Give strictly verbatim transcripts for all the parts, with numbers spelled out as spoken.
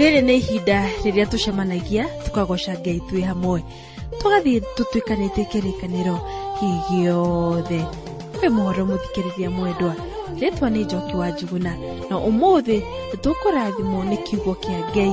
rĩrĩ nĩ ihinda rĩrĩa tũcemanagia tukagoca Ngai twĩ hamwe tugathiĩ tutwikanĩtie kĩrĩkanĩro gĩothe. Wĩ mohoro mũthikĩrĩria mwendwa, rĩtwa nĩ Njoki wa Njuguna na ũmũthĩ tũkũrathimwo nĩ kiugo kĩa Ngai.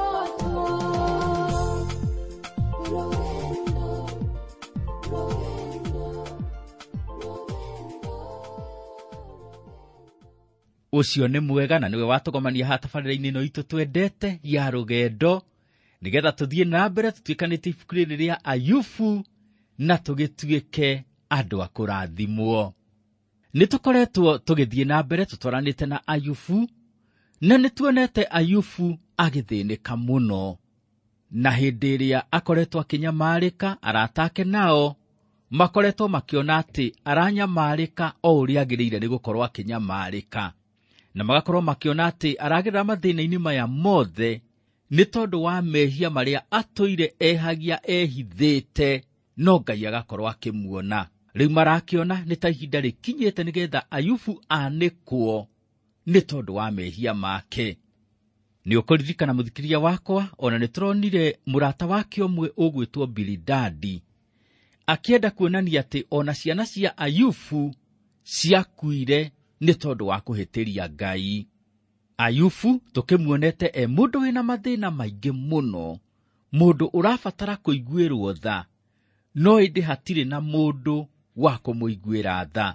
Ucio nĩ mwega na niwe watũgomania hatabarĩra-inĩ no itũ twendete ya rũgendo nigetha tuthiĩ na mbere tutwikanĩtie ibuku rĩrĩ rĩa Ayubu na tũgĩtuĩke andũ a kũrathimwo. Nĩtũkoretwo tũgĩthiĩ na mbere tũtwaranĩte na Ayubu na nĩtuonete Ayubu agĩthĩnĩka mũno, na hĩndĩ ĩrĩa akoretwo akĩnyamarĩka aratake nao makoretwo makĩona atĩ aranyamarĩka o ũrĩa agĩrĩire nĩ gũkorwo akĩnyamarĩka, na magakorwo makĩona atĩ aragerera mathĩna-inĩ maya mothe nĩ tondũ wa mehia marĩa atũire ehagia ehithĩte, no Ngai agakorwo akĩmuona. Rĩu marakĩona nĩ ta ihinda rĩkinyĩte nĩgetha Ayubu anĩkwo nĩ tondũ wa mehia make. Nĩ ũkũririkana mũthikĩrĩria wakwa, ona nĩtũronire mũrata wake ũmwe ũgwĩtwo Bilidadi akĩenda kuonania atĩ ona ciana cia Ayubu ciakuire nĩ tondũ wa kũhĩtĩria Ngai. Ayubu tũkĩmuonete e mũndũ wĩna mathĩna maingĩ mũno, mũndũ ũrabatara kũiguĩrwo tha, no ĩndĩ hatirĩ na mũndũ wa kũmũiguĩra tha.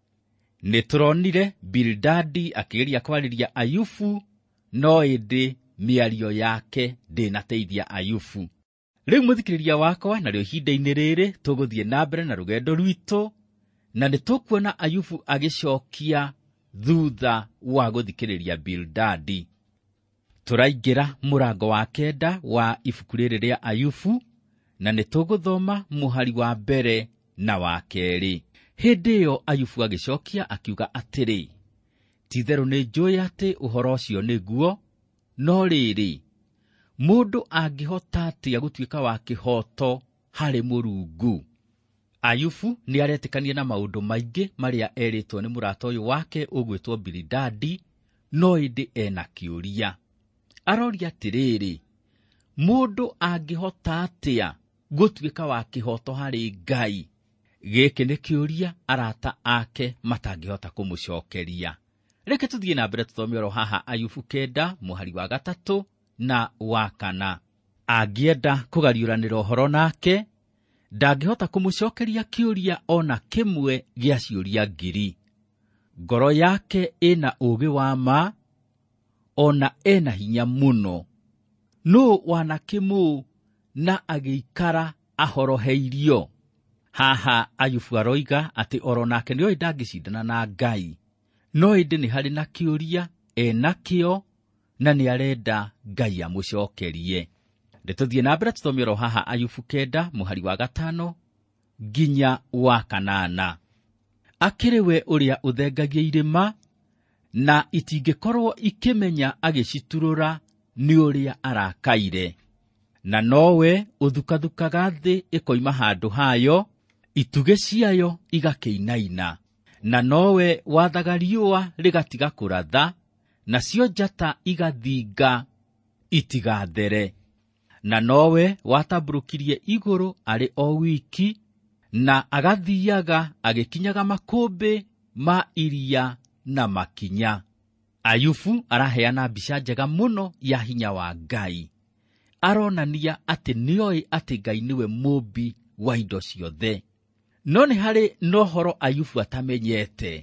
Nĩtũronire Bilidadi akĩgeria kwarĩria Ayubu, no ĩndĩ mĩario yake ndĩnateithia Ayubu. Rĩu mũthikĩrĩria wakwa, narĩo ihinda-inĩ rĩrĩ tũgũthiĩ na mbere na rũgendo rwitũ, na nĩtũkuona Ayubu agĩcokia thutha wa gũthikĩrĩria Bilidadi. Tũraingĩra mũrango wa kenda wa ibuku rĩrĩ rĩa Ayubu, na nĩtũgũthoma mũhari wa mbere na wa kerĩ. Hĩndĩ ĩyo Ayubu agĩcokia akiuga atĩrĩ, ti-itherũ nĩnjũĩ atĩ ũhoro ũcio nĩguo, no rĩrĩ mũndũ angĩhota atĩa gũtuĩka wa kĩhoto harĩ Mũrungu? Ayubu nĩaretĩkania na maũndũ maingĩ marĩa erĩtwo nĩ mũrata ũyũ wake ũgwĩtwo Bilidadi, no ĩndĩ ena kĩũria. Aroria atĩrĩrĩ, mũndũ angĩhota atĩa gũtuĩka wa kĩhoto harĩ Ngai? Gĩkĩ nĩ kĩũria arata ake matangĩhota kũmũcokeria. Reke tũthiĩ na mbere tũthome oro haha Ayubu kenda mũhari wa gatatũ na wa kana. Angĩenda kũgariũranĩra ũhoro nake, ndangĩhota kũmũcokeria kĩũria ona kĩmwe gĩa ciũria ngiri. Ngoro yake ĩna ũũgĩ wa ma, ona ena hinya mũno. Nũũ wanakĩmũ na agĩikara ahoroheirio? Haha Ayubu aroiga atĩ oro nake nĩoĩ ndangĩcindana na Ngai, no ĩndĩ nĩ harĩ na kĩũria enakĩo na nĩ arenda Ngai amũcokerie. Nĩtũthiĩ na mbere tũthome oro haha Ayubu kenda mũhari wa gatano nginya wa kanana. Akĩrĩ we ũrĩa ũthengagia irĩma na itingĩkorwo ikĩmenya agĩciturũra nĩ ũrĩa arakaire, na nowe ũthukathukaga thĩ ĩkoima handũ hayo, itugĩ ciayo igakĩinaina, na nowe wathaga riũa rĩgatiga kũratha, nacio njata igathinga itigathere, na nowe watambũrũkirie igũrũ arĩ o wiki, na agathiaga agĩkinyaga makũmbĩ ma iria na makinya. Ayubu araheana mbica njega mũno ya hinya wa Ngai. Aronania atĩ nĩoĩ atĩ Ngai nĩwe mũmbi wa indo ciothe. No nĩ harĩ na ũhoro Ayubu atamenyete.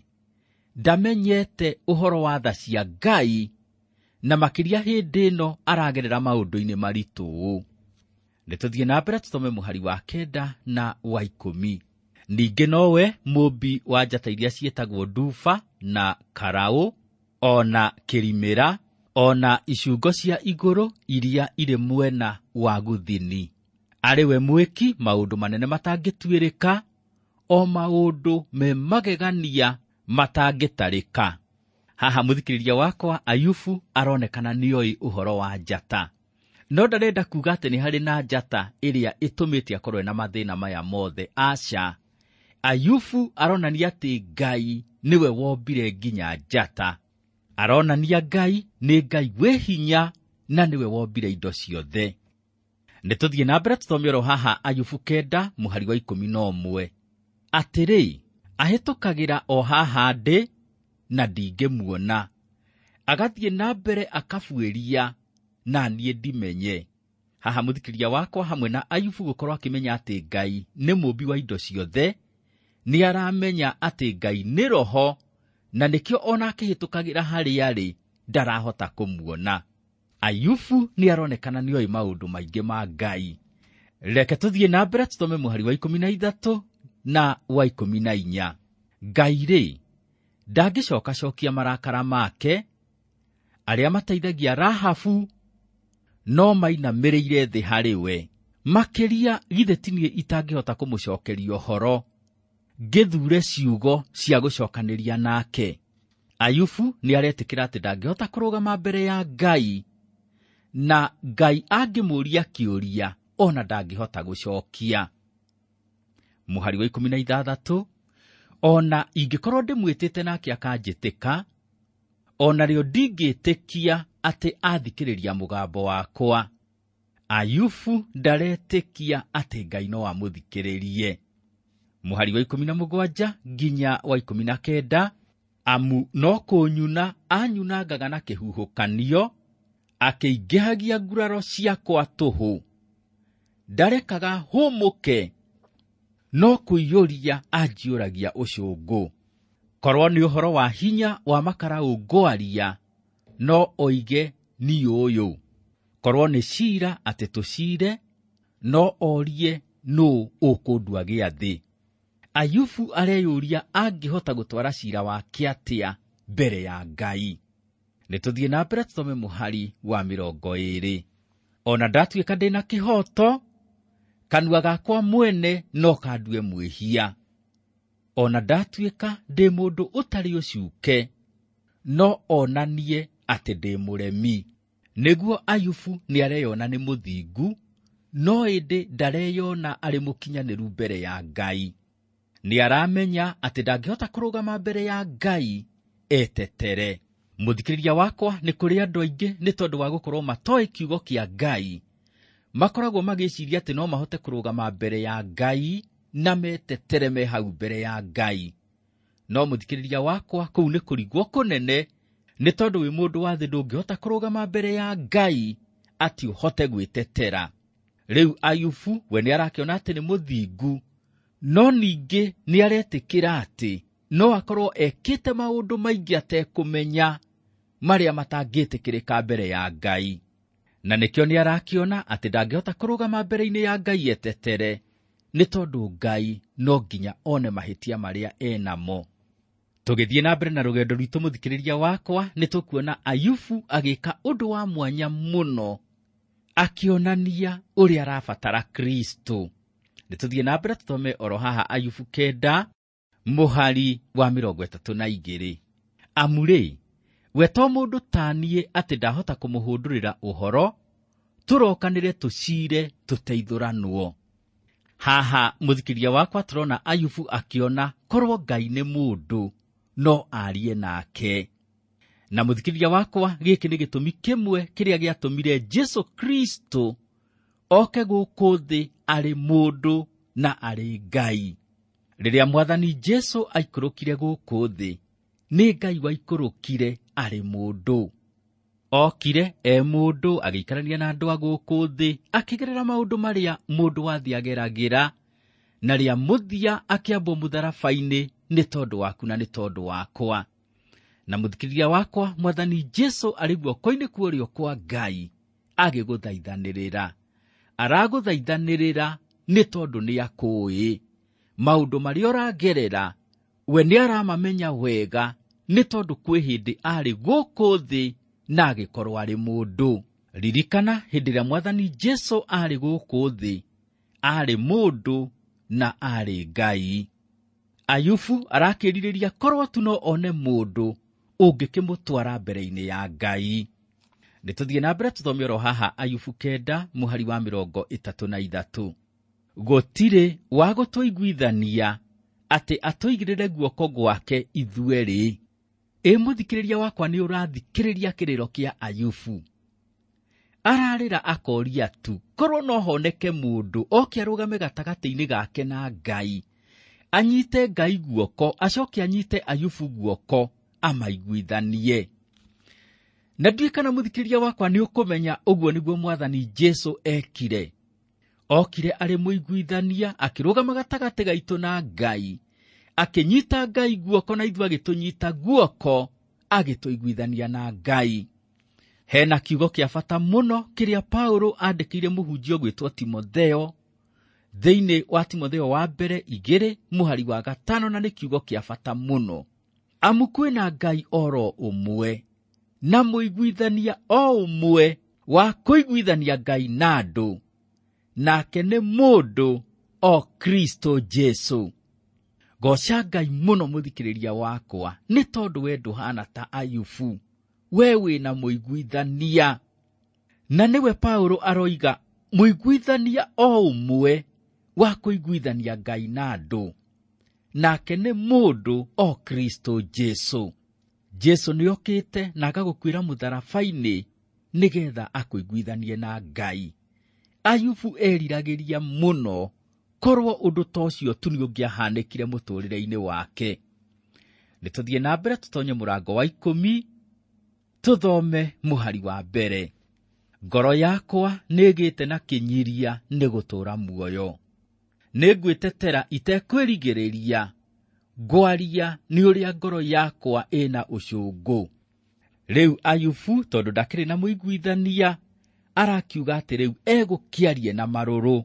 Ndamenyete ũhoro wa tha cia Ngai, na makĩria hĩndĩ ĩno aragerera maũndũ-inĩ maritũ. Nĩtũthiĩ na mbere tũthome mũhari wa kenda na wa ikũmi. Ningĩ nowe mũmbi wa njata iria ciĩtagwo nduba na karaũ, ona kĩrimĩra, ona icungo cia igũrũ iria irĩ mwena wa gũthini. Arĩ we mwĩki maũndũ manene matangĩtuĩrĩka, o maũndũ me magegania matangĩtarĩka. Haha mũthikĩrĩria wakwa, Ayubu aronekana nĩoĩ ũhoro wa njata, no ndarenda kuga atĩ nĩ harĩ na njata ĩrĩa ĩtũmĩte akorwo na mathĩna maya mothe. Aca, Ayubu aronania atĩ Ngai niwe wombire nginya njata. Aronania Ngai nĩ Ngai wĩ hinya na niwe wombire indo ciothe. Nĩtũthiĩ na mbere tũthome oro haha Ayubu kenda mũhari wa ikũmi na ũmwe. Atĩrĩ, ahĩtũkagĩra o haha ndĩ na ndingĩmuona, agathiĩ na mbere akabuĩria na niĩ ndimenye. Haha mũthikĩrĩria wakwa, hamwe na Ayubu gũkorwo akĩmenya atĩ Ngai nĩ mũmbi wa indo ciothe, nĩ aramenya atĩ Ngai nĩ roho, na nĩkĩo ona akĩhĩtũkagĩra harĩa arĩ ndarahota kũmuona. Ayubu nĩ aronekana nĩoĩ maũndũ maingĩ ma Ngai. Reke tũthiĩ na mbere tũthome mũhari wa ikũmi na ithatũ na wa ikũmi na inya. Ngai-rĩ, ndangĩcoka-cokia marakara make, arĩa mateithagia Rahabu no mainamĩrĩire thĩ harĩ we. Makĩria githĩ ti niĩ itangĩhota kũmũcokeria ũhoro, ngĩthuure ciugo cia gũcokanĩria nake. Ayubu nĩ aretĩkĩra atĩ ndangĩhota kũrũgama mbere ya Ngai, na Ngai angĩmũũria kĩũria ona ndangĩhota gũcokia. Mũhari wa ikũmi na ithathatũ, ona ingĩkorwo ndĩmwĩtĩte nake akanjĩtĩka, ona rĩo ndingĩĩtĩkia atĩ athikĩrĩria mũgambo wakwa. Ayubu ndaretĩkia atĩ Ngai no amũthikĩrĩrie. Mũhari wa ikũmi na mũgwanja nginya wa ikũmi na kenda, amu no kũnyuna anyunangaga na kĩhuhũkanio, akĩingĩhagia nguraro ciakwa tũhũ. Ndarekaga hũmũke, no kũiyũria anjiũragia ũcũngũ. Korwo nĩ ũhoro wa hinya wa makaraũ ngwaria, no oige ni ũyũ. Korwo nĩ ciira atĩ tũciire, no orie nũ ũkũndua gĩathĩ. Ayubu areyũria angĩhota gũtwara ciira wake atĩa mbere ya Ngai. Nĩtũthiĩ na mbere tũthome mũhari wa mĩrongo ĩĩrĩ. Ona ndatuĩka ndĩ na kĩhoto, kanua gakwa mwene no kandue mwĩhia. Ona ndatuĩka ndĩ mũndũ ũtarĩ ũcuuke, no onanie atĩ ndĩ mũremi. Nĩguo Ayubu nĩ areyona nĩ mũthingu, no ĩndĩ ndareyona arĩ mũkinyanĩru mbere ya Ngai. Nĩ aramenya atĩ ndangĩhota kũrũgama mbere ya Ngai etetere. Mũthikĩrĩria wakwa, nĩ kũrĩ andũ aingĩ nĩ tondũ wa gũkorwo matoĩ kiugo kĩa Ngai, makoragwo magĩciria atĩ no mahote kũrũgama mbere ya Ngai na metetere me hau mbere ya Ngai. No mũthikĩrĩria wakwa, kũu nĩ kũrigwo kũnene, nĩ tondũ wĩ mũndũ wa thĩ ndũngĩhota kũrũgama mbere ya Ngai atĩ ũhote gwĩtetera. Rĩu Ayubu we nĩ arakĩona atĩ nĩ mũthingu, no ningĩ nĩ aretĩkĩra atĩ no akorwo ekĩte maũndũ maingĩ atekũmenya marĩa matangĩtĩkĩrĩka mbere ya Ngai. Na nĩkĩo nĩ arakĩona atĩ ndangĩhota kũrũgama mbere-inĩ ya Ngai etetere, nĩ tondũ Ngai no nginya one mahĩtia marĩa enamo. Tũgĩthiĩ na mbere na rũgendo rwitũ mũthikĩrĩria wakwa, nĩ tũkuona Ayubu agĩka ũndũ wa mwanya mũno, akĩonania ũrĩa arabatara Kristo. Nĩtũthiĩ na mbere tũthome oro haha Ayubu kenda mũhari wa mĩrongo ĩtatũ na igĩrĩ. Amurĩ, we to mũndũ ta niĩ atĩ ndahota kũmũhũndũrĩra ũhoro, tũrokanĩre tũciire tũteithũranwo. Haha mũthikĩrĩria wakwa tũrona Ayubu akĩona korwo Ngai nĩ mũndũ no arie nake. Na mũthikĩrĩria wakwa, gĩkĩ nĩ gĩtũmi kĩmwe kĩrĩa gĩatũmire Jesũ Kristo oke gũkũ thĩ arĩ mũndũ na arĩ Ngai. Rĩrĩa Mwathani Jesũ aikũrũkire gũkũ thĩ, nĩ Ngai waikũrũkire arĩ mũndũ. Okire e mũndũ, agĩikarania na andũ a gũkũ thĩ, akĩgerera maũndũ marĩa mũndũ wa thĩ ageragĩra, na rĩa mũthia akĩambwo mũtharaba-inĩ nĩ tondũ waku na nĩ tondũ wakwa. Na mũthikĩrĩria wakwa, Mwathani Jesũ arĩ guoko-inĩ kwa ũrĩo kwa Ngai agĩgũthaithanĩrĩra. Aragũthaithanĩrĩra nĩ tondũ nĩ akũĩ maũndũ marĩa ũragerera, we nĩ aramamenya wega, nĩ tondũ kwĩ hĩndĩ arĩ gũkũ thĩ na agĩkorwo arĩ mũndũ. Ririkana hĩndĩ ĩrĩa Mwathani Jesũ arĩ gũkũ thĩ, arĩ mũndũ na arĩ Ngai. Ayubu arakĩrirĩria korwo tu no one mũndũ ũngĩkĩmũtwara mbere-inĩ ya Ngai. Nĩtũthiĩ na mbere tũthome oro haha Ayubu kenda mũhari wa mĩrongo ĩtatũ na ithatũ. Gũtirĩ wa gũtũiguithania atĩ atũigĩrĩre guoko gwake ithuerĩ. Ĩ mũthikĩrĩria wakwa, nĩ ũrathikĩrĩria kĩrĩro kĩa Ayubu. ararĩra akoria tu, korwo no honeke mũndũ oke arũgame gatagatĩ-inĩ gake na Ngai, anyite Ngai guoko, acoke anyite Ayubu guoko, amaiguithanie. Na ndiũĩ kana mũthikĩrĩria wakwa nĩ ũkũmenya ũguo nĩguo Mwathani Jesũ ekire. Okire arĩ mũiguithania, akĩrũgama gatagatĩ gaitũ na Ngai, akĩnyita Ngai guoko na ithuĩ agĩtũnyita guoko, agĩtũiguithania na Ngai. Hena kiugo kĩa bata mũno kĩrĩa Paulo andĩkĩire mũhunjia gwĩtwo Timotheo, thĩinĩ wa Timotheo wa mbere igĩrĩ mũhari wa gatano, na nĩ kiugo kĩa bata mũno. Amu kwĩna Ngai oro ũmwe, na mũiguithania o ũmwe wa kũiguithania Ngai na andũ, nake nĩ mũndũ o Kristo Jesũ. Goca Ngai mũno mũthikĩrĩria wakwa, nĩ tondũ we ndũhana ta Ayubu, we wĩna mũiguithania. Na nĩwe Paulo aroiga mũiguithania o ũmwe wa kũiguithania Ngai na andũ, nake nĩ mũndũ o Kristo Jesũ. Jesũ nĩokĩte na agagũkuĩra mũtharaba-inĩ nĩgetha akũiguithanie na Ngai. Ayubu eriragĩria mũno korwo ũndũ ta ũcio tu nĩũngĩahanĩkire mũtũrĩre-inĩ wake. Nĩtũthiĩ na mbere tũtonye mũrango wa ikũmi, tũthome mũhari wa mbere. Ngoro yakwa nĩĩgĩte na kĩnyiria nĩ gũtũũra muoyo, nĩngwĩtetera itekwĩrigĩrĩria, ngwaria nĩ ũrĩa ngoro yakwa ĩna ũcũngũ. Rĩu Ayubu, tondũ ndakĩrĩ na mũiguithania, arakiuga atĩ rĩu egũkĩarie na marũrũ.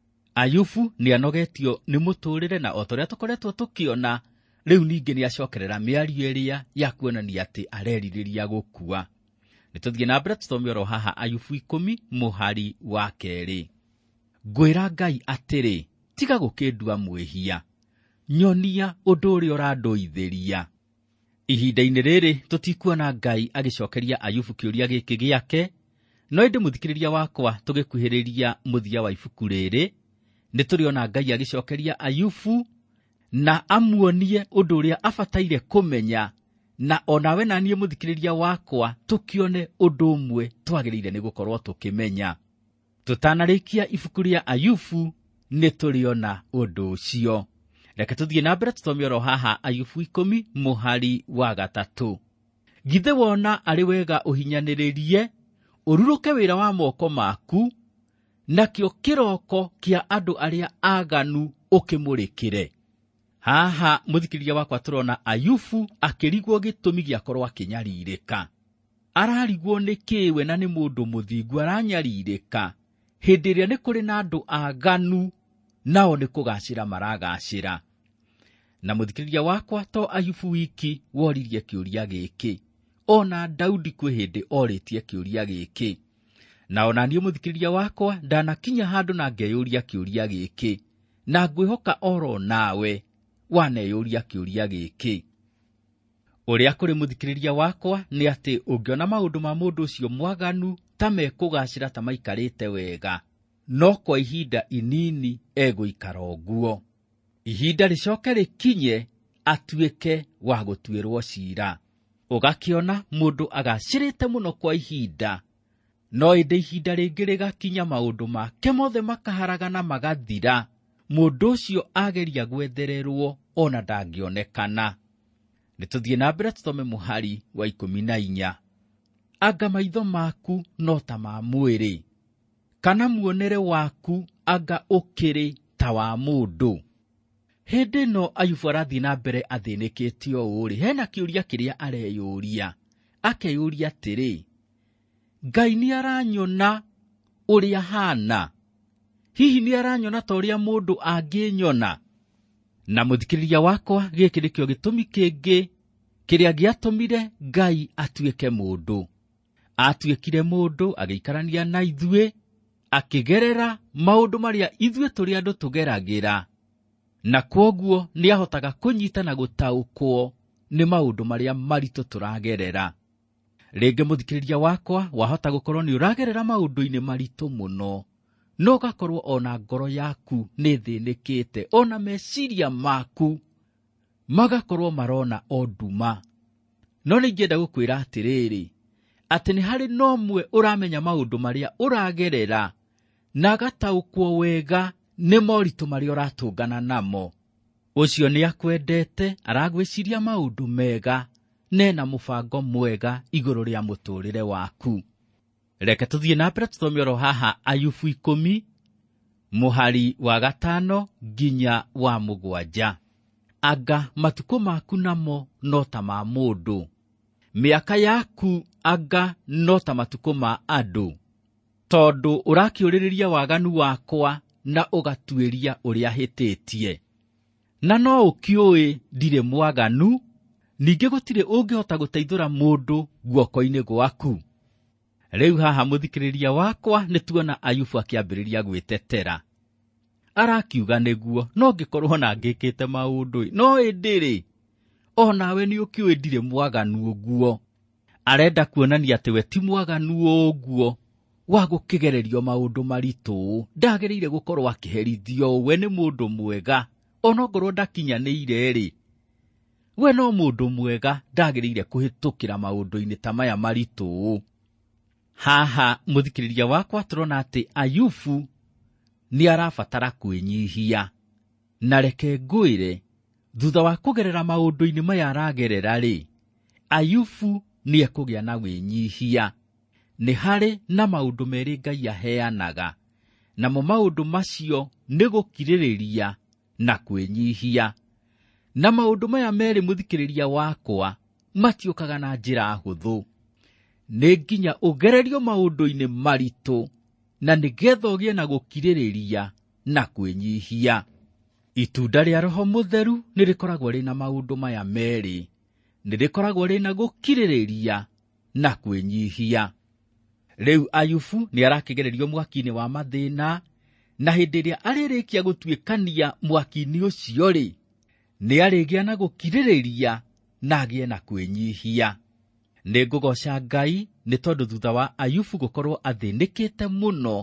Ayubu nĩanogetio nĩ mũtũrĩre, na o torĩa tũkoretwo tũkĩona, rĩu ningĩ nĩacokerera mĩario ĩrĩa ya kuonania atĩ arerirĩria gũkua. Nĩtũthiĩ na mbere tũthome oro haha Ayubu ikũmi mũhari wa kerĩ. Ngwĩra Ngai atĩrĩ, tiga gũkĩndua mwĩhia, nyonia ũndũ ũrĩa ũrandũithĩria. Ihinda-inĩ rĩrĩ tũtikuona Ngai agĩcokeria Ayubu kĩũria gĩkĩ gĩake, no ĩndĩ mũthikĩrĩria wakwa tũgĩkuhĩrĩria mũthia wa ibuku rĩrĩ, nĩtũrĩona Ngai agĩcokeria Ayubu na amuonie ũndũ ũrĩa abataire kũmenya, na onawe na niĩ mũthikĩrĩria wakwa tũkĩone ũndũ ũmwe twagĩrĩire nĩ gũkorwo tũkĩmenya. Tũtanarĩkia ibuku rĩa Ayubu nĩtũrĩona ũndũ ũcio. Reke tũthiĩ na mbere tũthome oro haha Ayubu ikũmi mũhari wa gatatũ. Githĩ wona arĩ wega ũhinyanĩrĩrie, ũrurũke wĩra wa moko maku, nakĩo kĩroko kĩa andũ arĩa aganu ũkĩmũrĩkĩre. Haha mũthikĩrĩria wakwa tũrona Ayubu akĩrigwo gĩtũmi gĩa korwo akĩnyarirĩka. Ararigwo nĩ kĩwe na nĩ mũndũ mũthingu aranyarirĩka hĩndĩ ĩrĩa nĩ kũrĩ na andũ aganu, nao nĩ kũgacĩra maragacĩra. Na mũthikĩrĩria wakwa, to Ayubu wiki woririe kĩũria gĩkĩ, ona Daudi kwĩ hĩndĩ orĩtie kĩũria gĩkĩ. Na ona niĩ mũthikĩrĩria wakwa ndanakinya handũ na ngeyũria kĩũria gĩkĩ, na ngwĩhoka oro nawe waneyũria kĩũria gĩkĩ. Ũrĩa kũrĩ mũthikĩrĩria wakwa nĩ atĩ ũngĩona maũndũ ma mũndũ ũcio mwaganu ta mekũgacĩra ta maikarĩte wega, no kwa ihinda inini egũikara ũguo. Ihinda rĩcoke rĩkinye atuĩke wa gũtuĩrwo ciira. Ũgakĩona mũndũ agacĩrĩte mũno kwa ihinda, no ĩndĩ ihinda rĩngĩ rĩgakinya maũndũ make mothe makaharagana magathira, mũndũ ũcio ageria gwethererwo ona ndangĩonekana. Nĩtũthiĩ na mbere tũthome mũhari wa ikũmi na inya. Anga maitho maku no ta ma mwĩrĩ, kana muonere waku anga ũkĩrĩ ta wa mũndũ. Hĩndĩ ĩno Ayubu arathiĩ na mbere athĩnĩkĩte ũũ rĩ, hena kĩũria kĩrĩa areyũria. Akeyũria atĩrĩ, Ngai nĩ aranyona ũrĩa hana? Hihi nĩ aranyona ta ũrĩa mũndũ angĩnyona? Na mũthikĩrĩria wakwa, gĩkĩ nĩkĩo gĩtũmi kĩngĩ kĩrĩa gĩatũmire Ngai atuĩke mũndũ. Atuĩkire mũndũ agĩikarania na ithuĩ, akĩgerera maũndũ marĩa ithuĩ tũrĩ andũ tũgeragĩra, na kwoguo nĩahotaga kũnyita na gũtaũkwo nĩ maũndũ marĩa maritũ tũragerera. Rĩngĩ mũthikĩrĩria wakwa, wahota gũkorwo nĩ ũragerera maũndũ-inĩ maritũ mũno, no ũgakorwo ona ngoro yaku nĩ thĩnĩkĩte, ona meciria maku magakorwo marona o nduma. No nĩingĩenda gũkwĩra atĩrĩrĩ, atĩ nĩ harĩ nomwe ũramenya maũndũ marĩa ũragerera na agataũkwo wega nĩ moritũ marĩa ũratũngana namo. Ũcio nĩ akwendete, aragwĩciria maũndũ mega, nena mũbango mwega igũrũ rĩa mũtũrĩre waku. Reke tũthiĩ na mbere tũthome oro haha Ayubu ikũmi, mũhari wa gatano nginya wa mũgwanja. Anga matukũ maku namo no ta ma mũndũ, mĩaka yaku anga no ta matukũ ma andũ, tondũ ũrakĩũrĩrĩria waganu wakwa na ũgatuĩria ũrĩa hĩtĩtie. Na no ũkĩũĩ ndirĩ mwaganu, ningĩ gũtirĩ ũngĩhota gũteithũra mũndũ guoko-inĩ gwaku. Rĩu haha mũthikĩrĩria wakwa nĩ tuona Ayubu akĩambĩrĩria gwĩtetera. Arakiuga nĩguo, no ngĩkorwo na ngĩkĩte maũndũ, no ĩndĩrĩ, o nawe nĩ ũkĩũĩ ndirĩ mwaganu ũguo. Arenda kuonania atĩ we ti mwaganu ũguo wa gũkĩgererio maũndũ maritũ. Ndagĩrĩire gũkorwo akĩherithio, we nĩ mũndũ mwega, onongorwo ndakinyanĩire-rĩ, we no mũndũ mwega, ndagĩrĩire kũhĩtũkĩra maũndũ-inĩ ta maya maritũ. Haha mũthikĩrĩria wakwa tũrona atĩ Ayubu nĩ arabatara kwĩnyihia. Na reke ngwĩre, thutha wa kũgerera maũndũ-inĩ maya aragerera-rĩ, Ayubu nĩ ekũgĩa na wĩnyihia. Nĩ harĩ na maũndũ merĩ Ngai aheanaga, namo maũndũ macio nĩ gũkirĩrĩria na kwĩnyihia. Na maũndũ maya merĩ mũthikĩrĩria wakwa matiũkaga na njĩra hũthũ. Nĩ nginya ũgererio maũndũ-inĩ maritũ, na nĩgetha ũgĩe na gũkirĩrĩria na kwĩnyihia. Itunda rĩa Roho Mũtheru nĩ rĩkoragwo rĩna maũndũ maya merĩ. Nĩ rĩkoragwo rĩna gũkirĩrĩria na kwĩnyihia. Rĩu Ayubu nĩ arakĩgererio mwaki-inĩ wa mathĩna, na hĩndĩ ĩrĩa arĩrĩkia gũtuĩkania mwaki-inĩ ũcio-rĩ, nĩ arĩgĩa na gũkirĩrĩria na agĩe na kwĩnyihia. Nĩ ngũgoca Ngai nĩ tondũ thutha wa Ayubu gũkorwo athĩnĩkĩte mũno,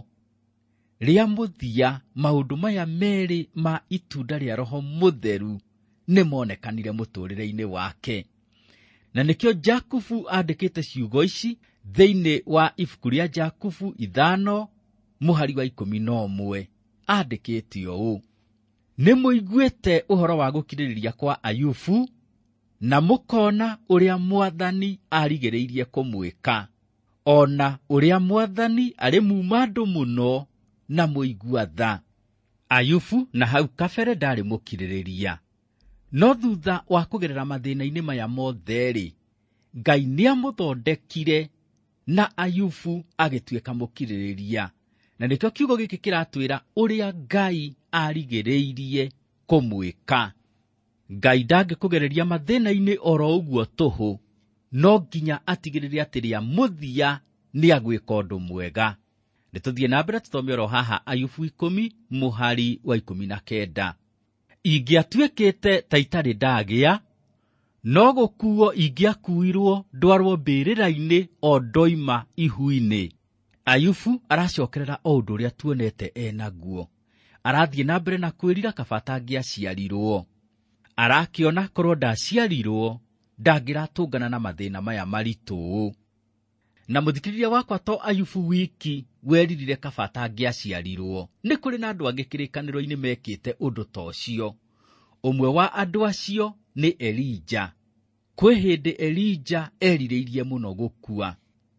rĩa mũthia maũndũ maya merĩ ma itunda rĩa Roho Mũtheru nĩ monekanire mũtũrĩre-inĩ wake. Na nĩkĩo Jakubu andĩkĩte ciugo ici thĩinĩ wa ibuku rĩa Jakubu ithano mũhari wa ikũmi na ũmwe. Andĩkĩte ũũ: nĩ mũiguĩte ũhoro wa gũkirĩrĩria kwa Ayubu, na mũkona ũrĩa Mwathani arigĩrĩirie kũmwĩka, ona ũrĩa Mwathani arĩ mumandũ mũno na mũigua tha. Ayubu na hau kabere ndarĩ mũkirĩrĩria, no thutha wa kũgerera mathĩna-inĩ maya mothe-rĩ, Ngai nĩ amũthondekire na Ayubu agĩtuĩka mũkirĩrĩria. Na nĩkĩo kiugo gĩkĩ kĩratwĩra ũrĩa Ngai arigĩrĩirie kũmwĩka. Ngai ndangĩkũgereria mathĩna-inĩ oro ũguo tũhũ, no nginya atigĩrĩre atĩ rĩa mũthia nĩ agwĩka ũndũ mwega. Nĩtũthiĩ na mbere tũthome oro haha Ayubu ikũmi mũhari wa ikũmi na kenda. Ingĩatuĩkĩte ta itarĩ ndagĩa, no gũkuo ingĩakuirwo ndwarwo mbĩrĩra-inĩ o ndoima ihu-inĩ. Ayubu aracokerera o ũndũ ũrĩa tuonete enaguo. Arathiĩ na mbere na kwĩrira kaba atangĩaciarirwo. Arakĩona korwo ndaciarirwo ndangĩratũngana na mathĩna maya maritũ. Na mũthikĩrĩria wakwa, to Ayubu wiki weririre kaba atangĩaciarirwo. Nĩ kũrĩ na andũ angĩ kĩrĩkanĩro-inĩ mekĩte ũndũ ta ũcio. Ũmwe wa andũ acio nĩ Elija. Kwĩ hĩndĩ Elija erirĩirie mũno gũkua.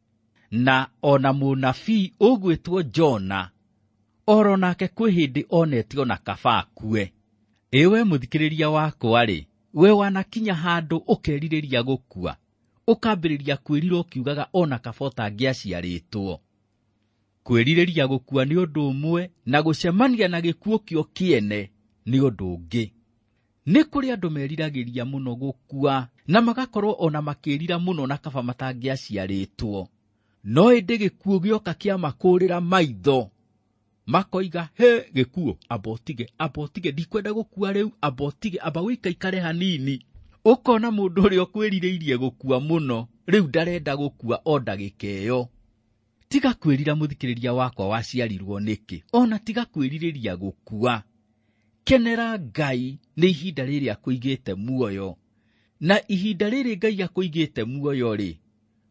Na ona mũnabii ũgwĩtwo Jona, oro nake kwĩ hĩndĩ onetio na kaba akue. Ewe mũthikĩrĩria wakwa-rĩ, we wanakinya handũ ũkerirĩria gũkua, ũkambĩrĩria kwĩrira ũkiugaga ona kaba ũtangĩaciarĩtwo. Kwĩrirĩria gũkua nĩ ũndũ ũmwe, na gũcemania na gĩkuũ kĩo kĩene nĩ ũndũ ũngĩ. Nĩ kũrĩ andũ meriragĩria mũno gũkua, na magakorwo ona makĩrira mũno na kaba matangĩaciarĩtwo. No ĩndĩ gĩkuũ gĩoka kĩamakũrĩra maitho, makoiga, he gĩkuũ, amba ũtige, amba ũtige, ndikwenda gũkua rĩu, amba ũtige, amba wĩikaikare hanini. Ũkona mũndũ ũrĩa ũkwĩrirĩirie gũkua mũno, rĩu ndarenda gũkua o ndagĩka ĩyo. Tiga kwĩrira mũthikĩrĩria wakwa waciarirwo nĩkĩ, ona tiga kwĩrirĩria gũkua. Kenera Ngai nĩ ihinda rĩrĩ akũigĩte muoyo. Na ihinda rĩrĩ Ngai akũigĩte muoyo-rĩ,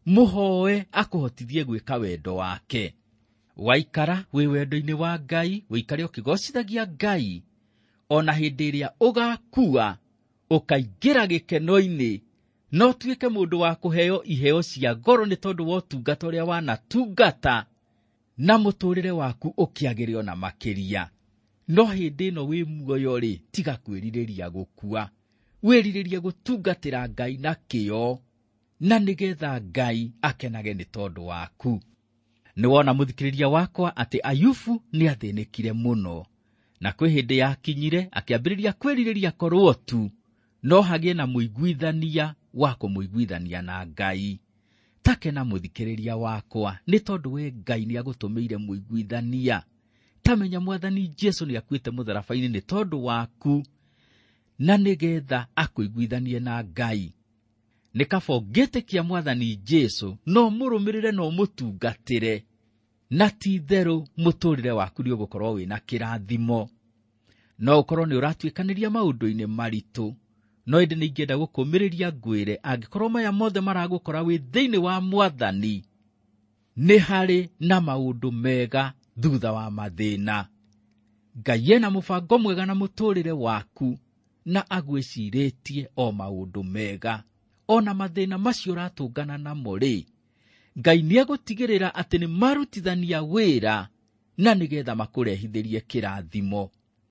muhoe akuhotithie gwika wendo wake. Waikara wi wendo-ini wa Ngai, wikare ukigocithagia Ngai, ona hindi iria ugakua ukaingira gikeno-ini, no tuike mundu wa kuheo iheo cia goro ni tondu wa utungata uria wanatungata, na muturire waku ukiagirio na makiria. No hindi ino wi muoyo ri, tiga kwiririria gukua, wiriririe gutungatira Ngai na kio, na nigetha Ngai akenage ni tondu waku. Ni wona muthikiriria wakwa ati Ayubu ni athinikire muno, na kwi hindi yakinyire akiambiriria kwiririria korwo tu no hagie na muiguithania wa kumuiguithania na Ngai. Take na muthikiriria wakwa ni tondu we Ngai ni agutumiire muiguithania. Tamenya Mwathani Jesu ni akuite mutharabaini ni tondu waku, na nigetha akuiguithanie na Ngai. Ni kabo ngitikia Mwathani Jesu no murumirire no mutungatire, na ti theru muturire waku ni ugukorwo wina kirathimo. No ukorwo ni uratwikaniria maundu-ini maritu, no indi ni ingenda gukumiriria ngwire angikorwo maya mothe maragukora wi thiini wa Mwathani, ni hari na maundu mega thutha wa mathina. Ngai ena mubango mwega na muturire waku, na agwiciritie o maundu mega. Ona mathina macio ratungana namo ri, Ngai ni agutigirira ati ni marutithania wira, na nigetha makurehithirie kirathimo.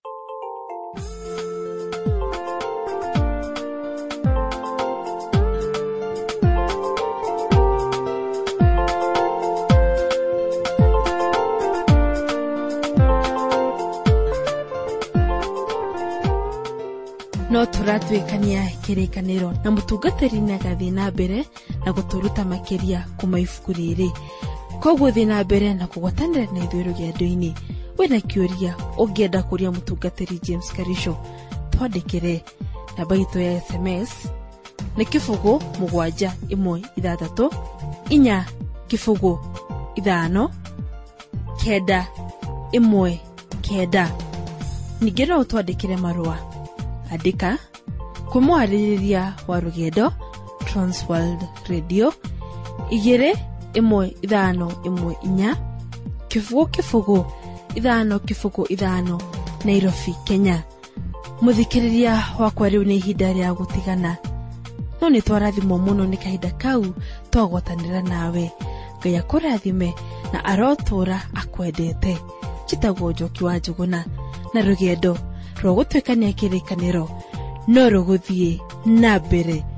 No turatwikania kirikaniro na mutungatiri na gathi na mbere na guturuta makiria kuma ibuku riri. Koguo thi na mbere na kugwatanira na ithuĩ rũgendo-inĩ. Wena kiuria ungienda kuria mutungatiri James Karisho, twandikire namba itu ya S M S ni kifugu mugwanja imwe ithathatu inya kifugu ithano kenda imwe kenda. Ningĩ no twandikire marua. Andika kumwaririria wa rugendo Transworld Radio igire imwe ithano imwe inya kifugu kifugu ithano kifugu ithano Nairobi, Kenya. Muthikiriria wakwa riu ni ihinda ria gutigana, no ni twarathimo muno ni kahinda kau twagwatanira nawe. Ngai akurathime na arotura akwendete. Chitagwo Njoki wa Njuguna, na rugendo rwo gutwikania kirikaniro no ruguthie na mbere